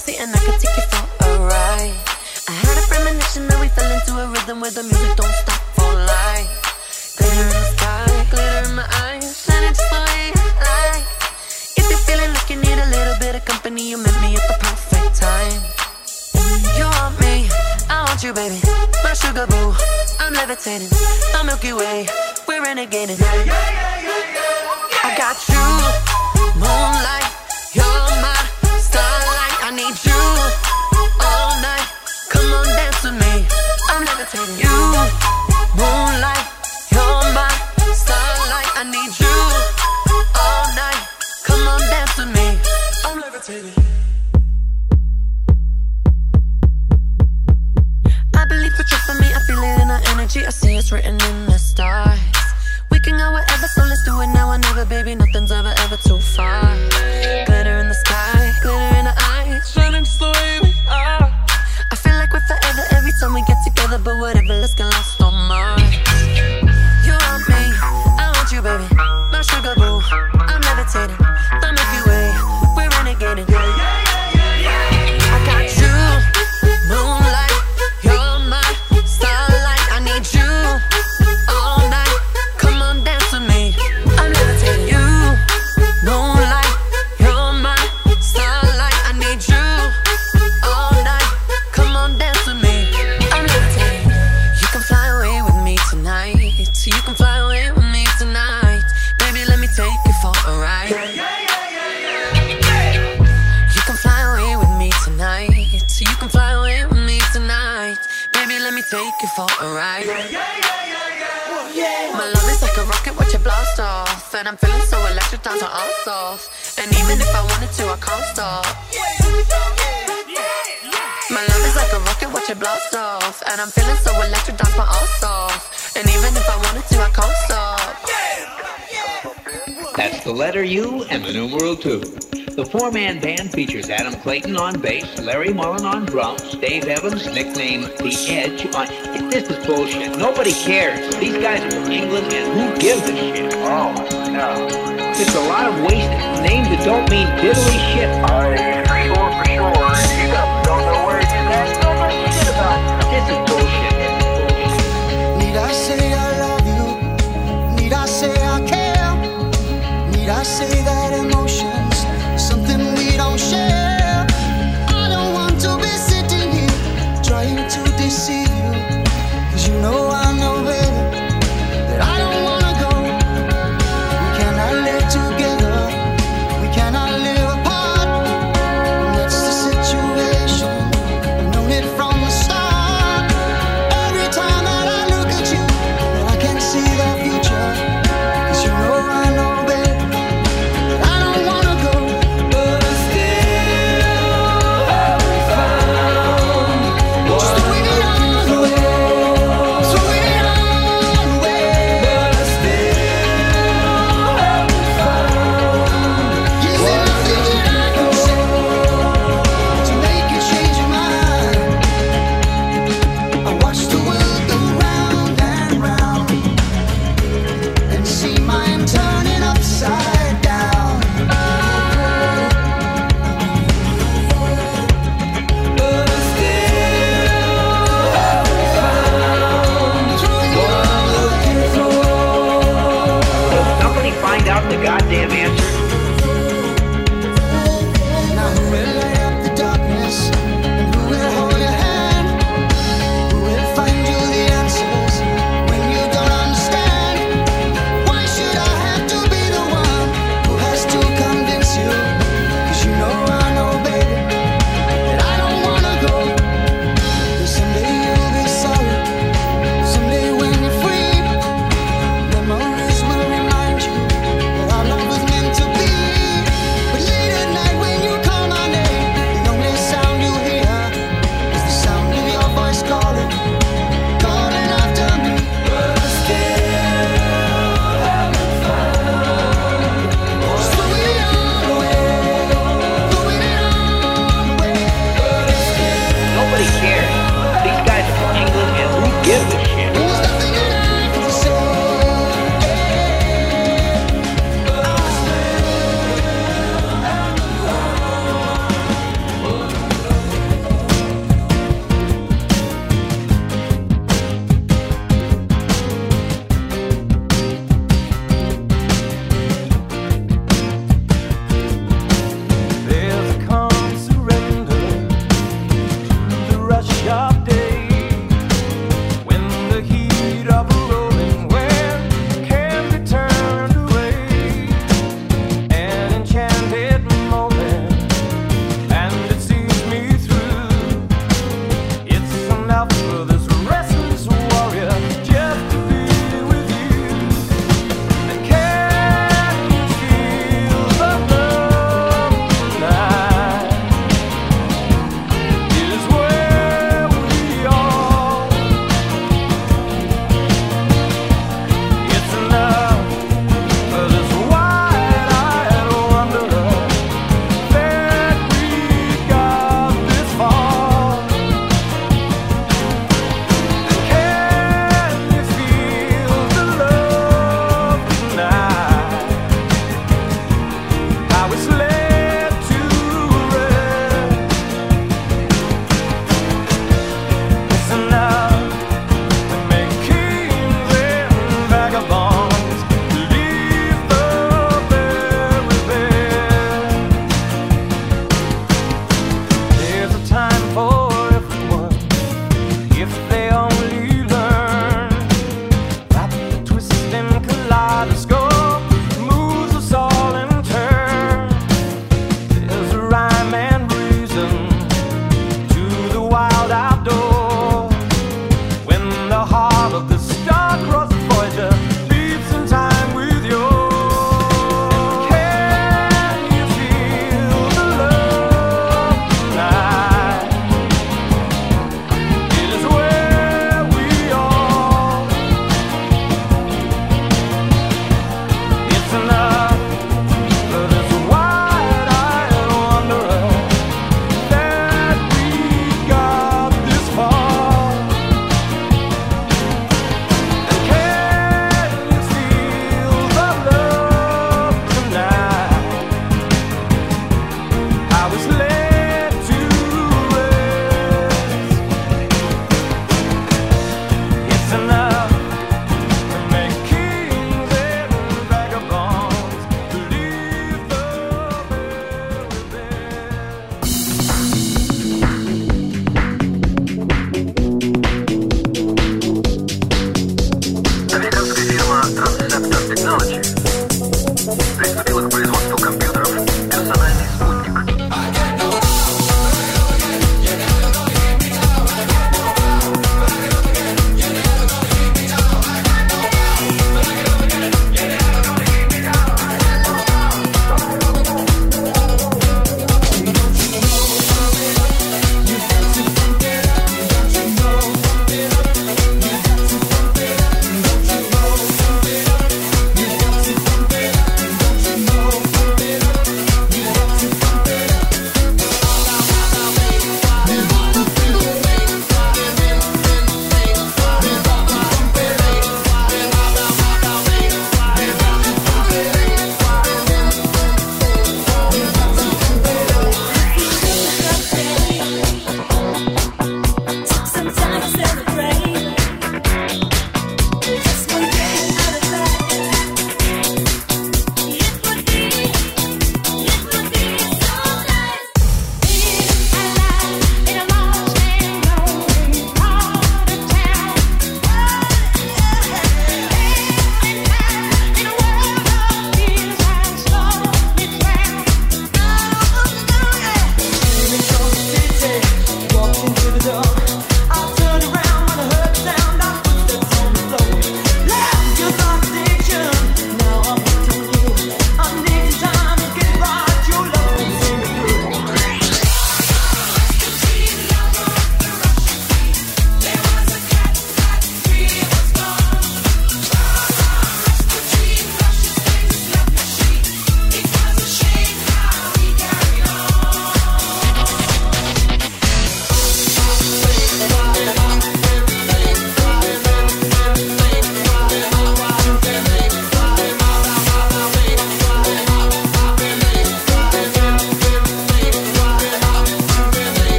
sexy and I could take you for a ride. I had a premonition that we fell into a rhythm where the music don't stop for life. Glitter in the sky, glitter in my eyes, shining just the way I like. If you're feeling like you need a little bit of company, you met me at the perfect time. You want me, I want you, baby, my sugar boo. I'm levitating, the Milky Way, we're renegading. I got you, moonlight, you're my starlight. I need you all night, come on dance with me. I'm levitating. You, moonlight, you're my starlight. I need you all night, come on dance with me. I'm levitating. I believe the truth for me, I feel it in our energy. I see it's written in the stars. We can go wherever, so let's do it now or never, baby. Nothing's ever too far. Glitter in the sky, glitter in the eyes, shining just the way we are. I feel like we're forever every time we get together, but whatever, let's get lost on Mars. You want me, I want you, baby, my sugar boo. I'm levitating, the Milky Way, we're renegading. I got you, moonlight, you're my starlight. I need you all night, come on dance with me. I'm levitating. You, moonlight, you're my starlight. I need you all night, come on dance with me. I'm levitating. You can fly away with me tonight. You can fly away with me tonight. Baby, let me take you for a ride. You can fly away with me tonight. You can fly away with me tonight. Baby, let me take you for a ride. My love is like a rocket, watch it blast off. And I'm feeling so electric, down to arse off. And even if I wanted to, I can't stop. My love is like a rocket, watch it blast off. And I'm feeling so electric, dance my ass off. And even if I wanted to, I can't stop. That's the letter U and the numeral 2. The four-man band features Adam Clayton on bass, Larry Mullen on drums, Dave Evans, nicknamed The Edge, on... This is bullshit. Nobody cares. These guys are from England, and who gives a shit? Oh, no. It's a lot of wasted names that don't mean diddly shit. For sure. You guys don't know where it's at. Don't know shit about it. This is bullshit. Need I say I love you? Need I say I care? Need I say that emotions something we don't share? I don't want to be sitting here trying to deceive you, 'cause you know I know, baby, that I don't wanna go. We cannot live together, we cannot live apart.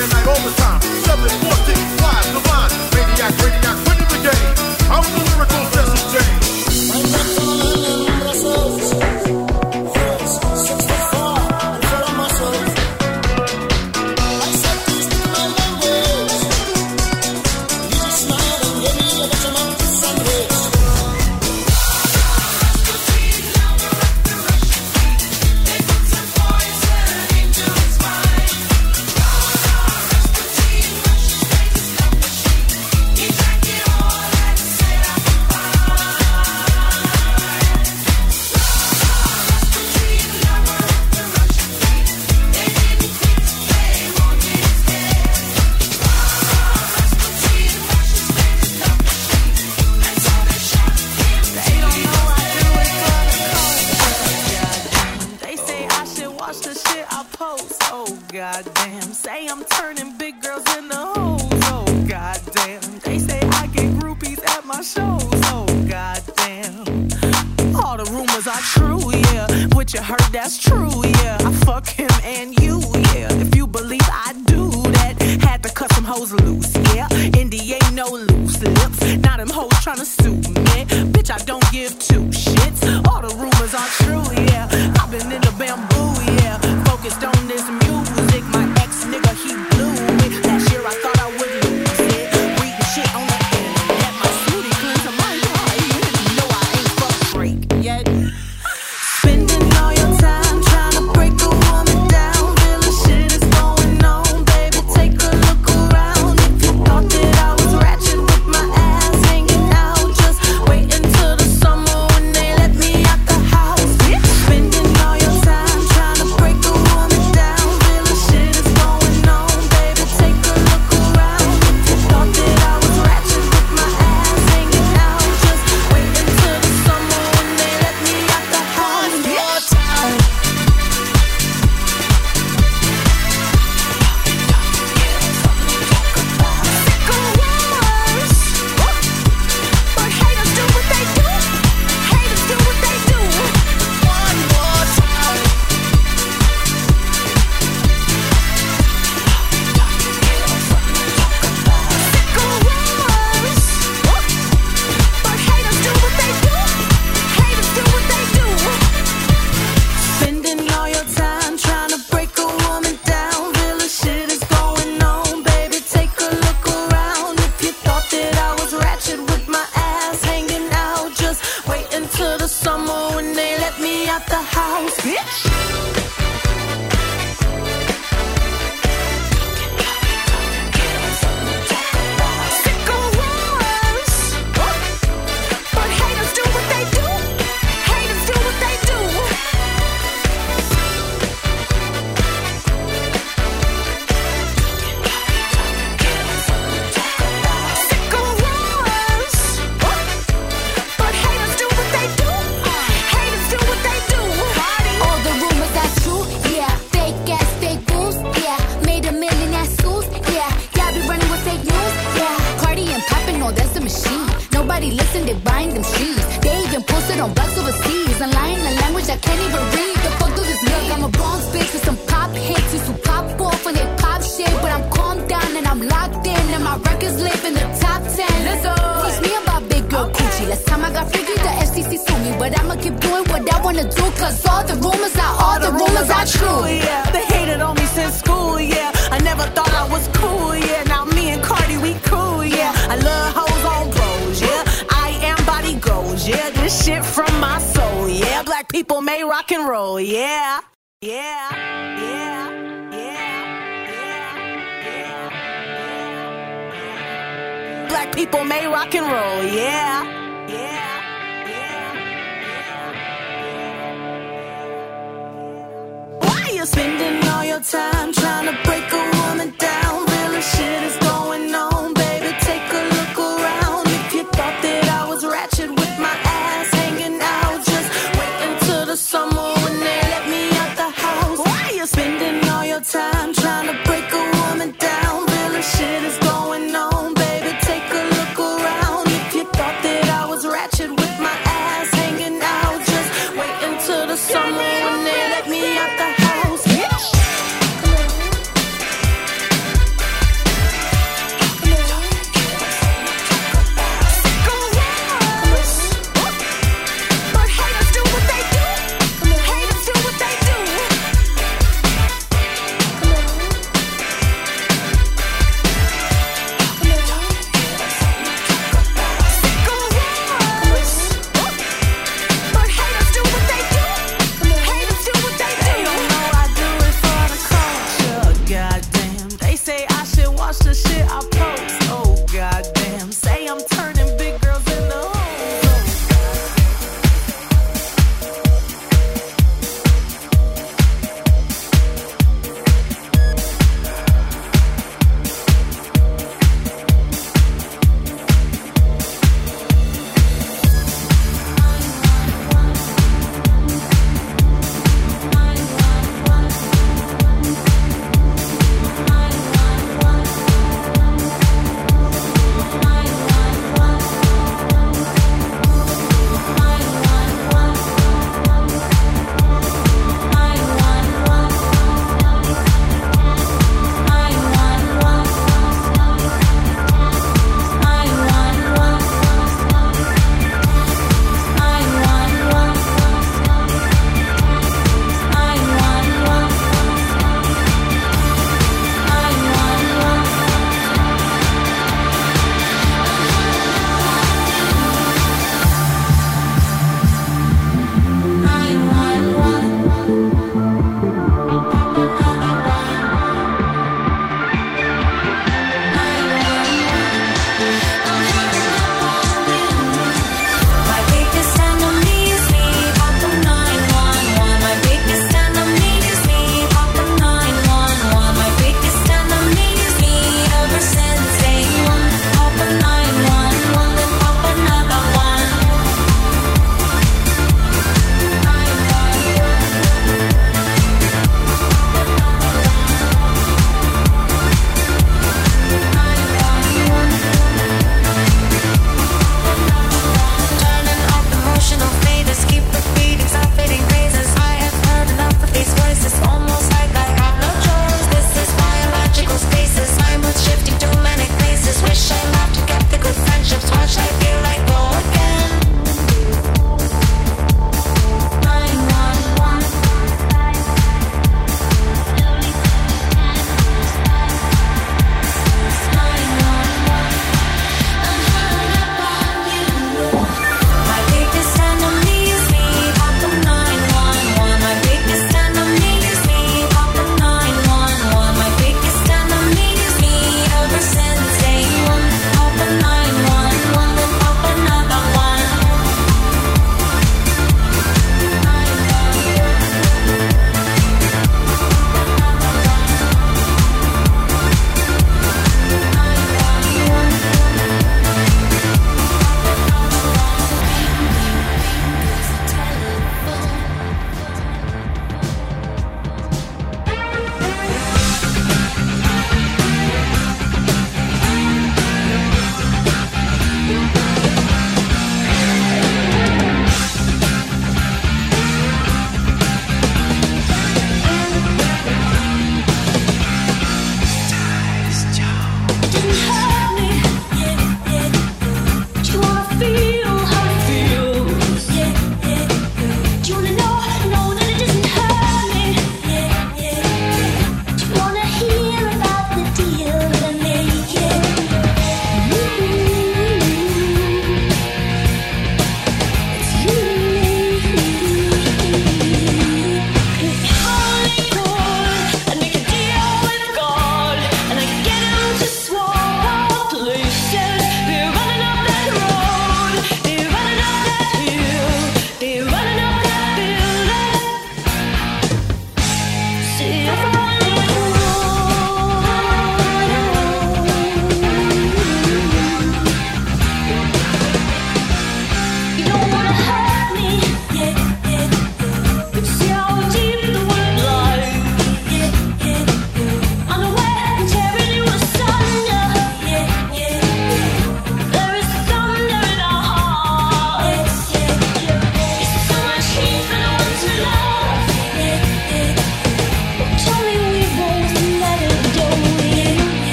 and night all the time. 714, flies, divine, maniac, radiac, winning the game. I'm the lyrical Jesse James. Goddamn, say I'm turning big girls into hoes. Oh goddamn, they say I get groupies at my shows. Oh goddamn, all the rumors are true, yeah. What you heard, that's true, yeah. I fuck him and you, yeah. If you believe I do that, had to cut some hoes loose, yeah. Indy ain't no loose lips, now them hoes tryna sue me. Bitch, I don't give two shits. All the rumors are true, yeah. I've been in the bamboo, yeah. Focused on this music, my ex nigga, he blew me. Last year I thought I would lose it. Reading shit on the internet, my snooty cleanser, my heart. You know I ain't fuck break yet. Spending all your time trying to break a woman down. Real shit is going on, baby, take a look around. If you thought that I was ratchet with my ass hanging out, just wait until the summer when they let me out the house. Spending all your time trying to break a woman down. Real shit is going on, baby, take a look around. If you thought that I was ratchet with my ass hanging out, just wait until the summer when they let me out the house. One more time. But haters do what they do. Haters do what they do. One more time. But haters do what they do. Haters do what they do. Spending all your time trying to break a woman down. Real shit is going on, baby, take a look around. If you thought that I was ratchet with my ass hanging out, just wait until the summer when they let me out the house, bitch. Sick of rumors, but haters do what they do. Haters do what they do. Sick of rumors, but haters do what they do. Haters do what they do. All the rumors are true, yeah. Fake ass, fake goons, yeah. Made $1 million ass schools, yeah. Y'all be running with fake news, yeah. Cardi and poppin', no, that's a machine. Nobody listen, they buying them sheets. They even posted on blogs overseas. And lying in a language I can't even read. The fuck do this look? I'm a Bronx bitch with some pop hits. Used to pop off when they pop shit. But I'm calmed down and I'm locked in. And my records live in the top 10. Let's go. Teach me about big girl coochie. Last time I got freaky, the FCC sued me. But I'ma keep doing what I wanna do. Cause all the rumors are true. Yeah. They hated on me since school, yeah. I never thought I was cool, yeah. Now me and Cardi, we cool, yeah. I love hoes on bros, yeah. I am body goals, yeah. This shit from my soul, yeah. Black people may rock and roll, yeah. Yeah, yeah, yeah, yeah. Black people may rock and roll, yeah. Yeah. Why you spending all your time trying to break a woman down? Real shit is going on, baby, take a look around. If you thought that I was ratchet with my ass hanging out, just wait until the summer when they let me out the house. Why you spending all your time trying to break a woman down? Real shit is going on, baby, take a look around. If you thought that I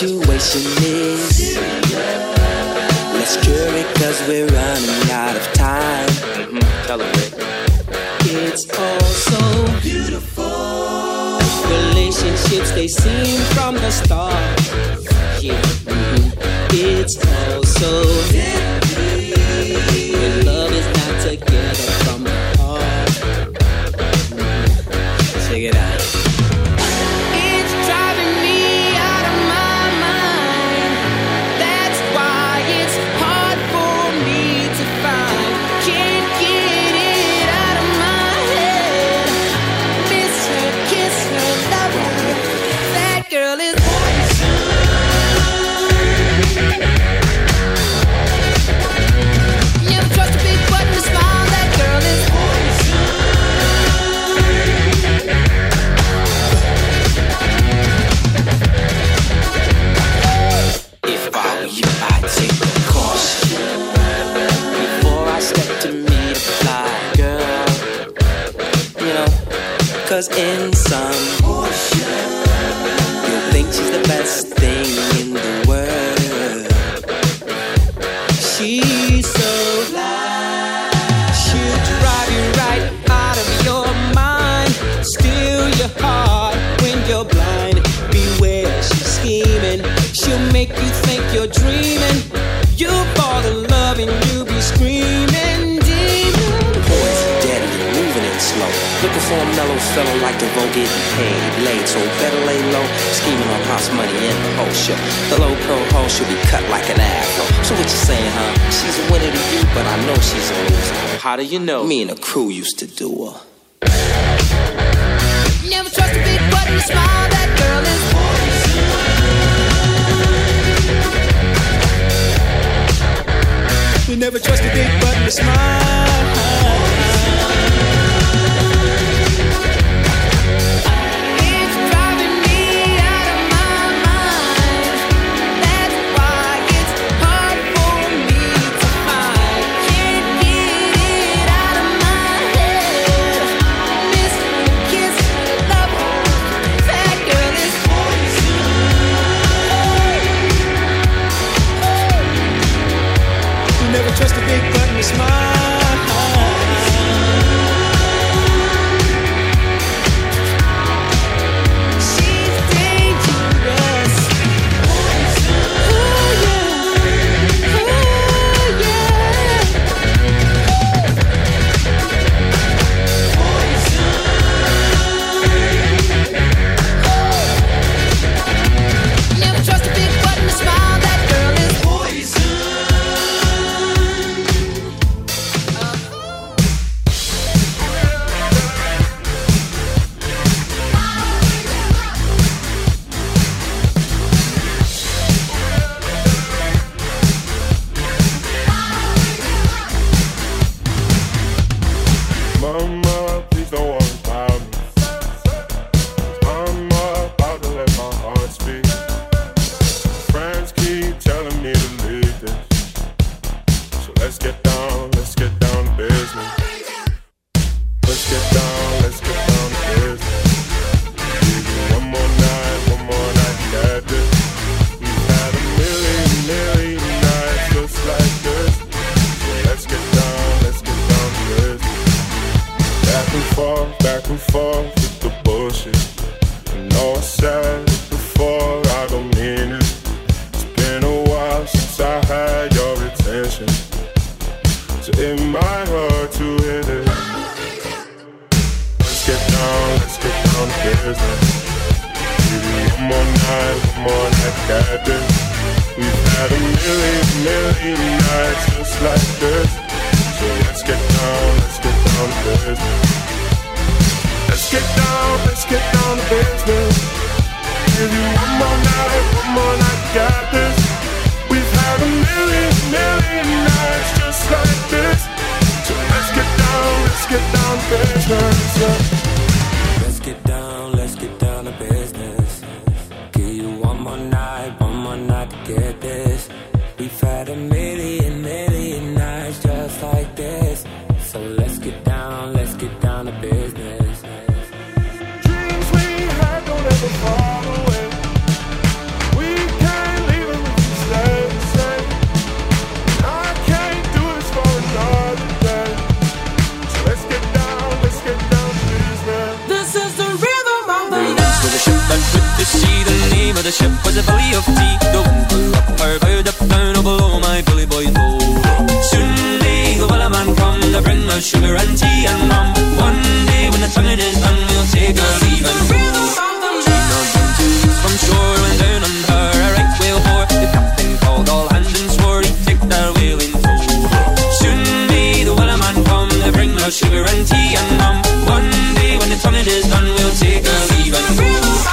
situation is. Let's cure it cause we're running out of time. Tell her, Rick. It's all so beautiful. Relationships, they seem from the start. Yeah, it's all so heavy. When love is not together from the heart. Check it out. It's driving me out of my mind. That's why it's hard for me to find. Can't get it out of my head. Miss her, kiss her, love her. That girl is never trust a big button to smile. That girl is if I were you, I'd take the caution before I step to meet a fly girl. You know, cause in some portion you'll think she's the best thing in the world. She's so fly, she'll drive you right out of your mind, steal your heart when you're blind. Beware, she's scheming, she'll make you think you're dreaming. You'll fall in love and you'll be screaming, demon. Poison, deadly, moving it slow, looking for a mellow fellow like the vote getting paid late, so better lay low, scheming on house money in the whole show. The low pro hoe should be cut like an afro. So what you saying, huh? She's a winner to you, but I know she's a loser. How do you know? Me and the crew used to do her. Never trust a big button to smile. That girl is We never trust a big button to smile. it's driving me out of my mind. That's why it's hard for me to find. Can't get it out of my head. Miss her, kiss her, love her. That girl is We never trust a big button to smile. she's dangerous. Oh yeah, oh yeah. Never trust a big button to smile. That girl is poison. Mama, please don't worry about me. I'm about to let my heart speak. Friends keep telling me to leave this. So let's get down to business. Let's get down to business. Give you one more night, got this. We've had a million nights just like this. So let's get down to business. Back and forth with the bullshit. I know I said it before, I don't mean it. It's been a while since I had your attention, so it might hurt to hit it. Let's get down to business. Give you one more night, got this. We've had a million nights just like this. So let's get down to business. Let's get down to business. Give you one more night, got this. We've had a million nights just like this. So let's get down to business. Let's get down to business. Give you one more night to get this. We've had a million nights just like this. So let's get down to business. Dreams we had don't ever fall away. We can us sugar and tea and rum. One day when the tonguing is done, we'll take our leave and go. She'd not been 2 weeks from shore when down on her a right whale bore. The captain called all hands and swore he'd take their whale in tow. Soon may the wellerman come to bring us sugar and tea and rum. One day when the tonguing is done, we'll take our leave and go.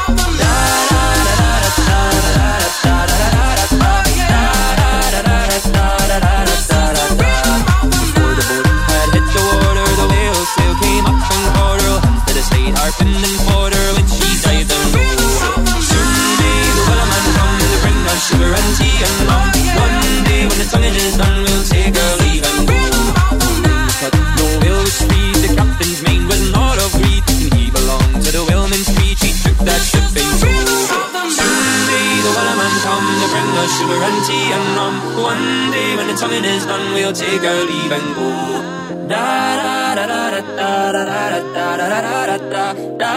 Before the boat had hit the water, the whale sail came up and caught her hands to the side, harping and fought her when she dived down low. Soon may the wellerman come to bring us sugar and tea and rum. One day when the tonguing is done, we'll take our leave and go. But no whale was free, the captain's mate was not of greed, and he belonged to the whaleman's creed. He took that ship in tow. Soon may the wellerman come to bring us sugar and tea and rum. One day when the tonguing is done, we'll take our leave and go. Da da da da da da da da da da da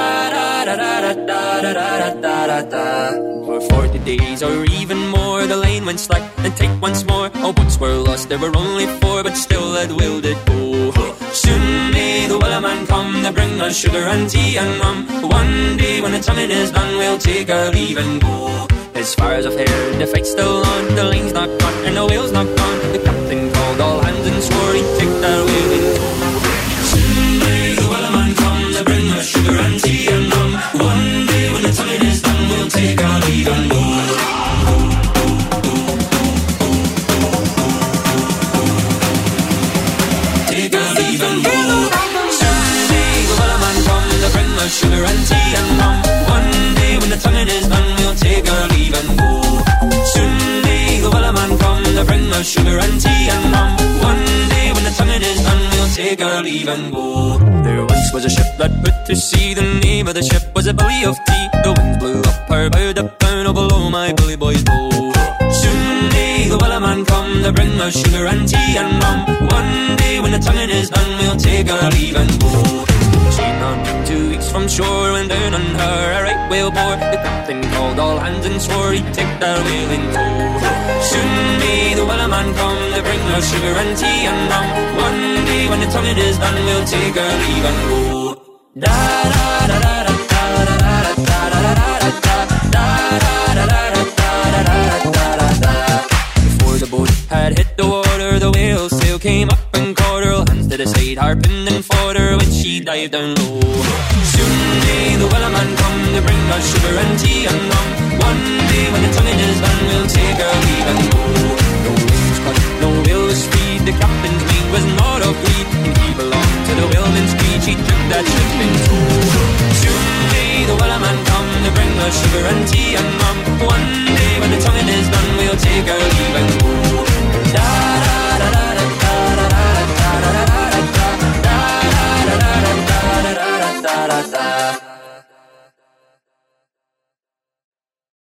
da da da. For 40 days or even more, the line went slack and tight once more. All boats were lost, there were only 4, but still that whale did go. Soon may the wellerman come to bring us sugar and tea and rum. One day when the tonguing is done, we'll take our leave and go. As far as I've heard, the fight's still on, the line's not gone and the whale's not gone. The captain called all hands and swore he'd take their whale in tow. Soon may the wellerman come to bring us sugar and tea and rum. One day when the tonguing is done, we'll take our leave and go. Take our leave and go. Soon may the wellerman come to bring us sugar and tea and rum. One day when the tonguing is done, we'll take our leave and go. Soon may the wellerman come to bring us sugar and tea and rum. One day when the tonguing is done, we'll take our leave and go. There once was a ship that put to sea. The name of the ship was a Billy of Tea. The winds blew up her bow, up down, oh below my Billy boys bow. Soon may the wellerman come to bring us sugar and tea and rum. One day when the tonguing is done, we'll take our leave and go. She'd not been 2 weeks from shore when down on her a right whale bore. The captain called all hands and swore he'd take their whale in tow. Soon may the wellerman come to bring us sugar and tea and rum. One day when the tonguing is done, we'll take our leave and go. Da da da da da da da da da da da. Before the boat had hit the water, the whale sail came up and caught her hands to the side, harping and fought her when she dived down low. Soon may the wellerman come to bring us sugar and tea and rum. One day when the tonguing is done, we'll take our leave and go. No wings cut, no whale was free, the captain's mate was not of greed, and he belonged to the whaleman's creed. He took that ship in tow. Soon may the wellerman come to bring us sugar and tea and rum.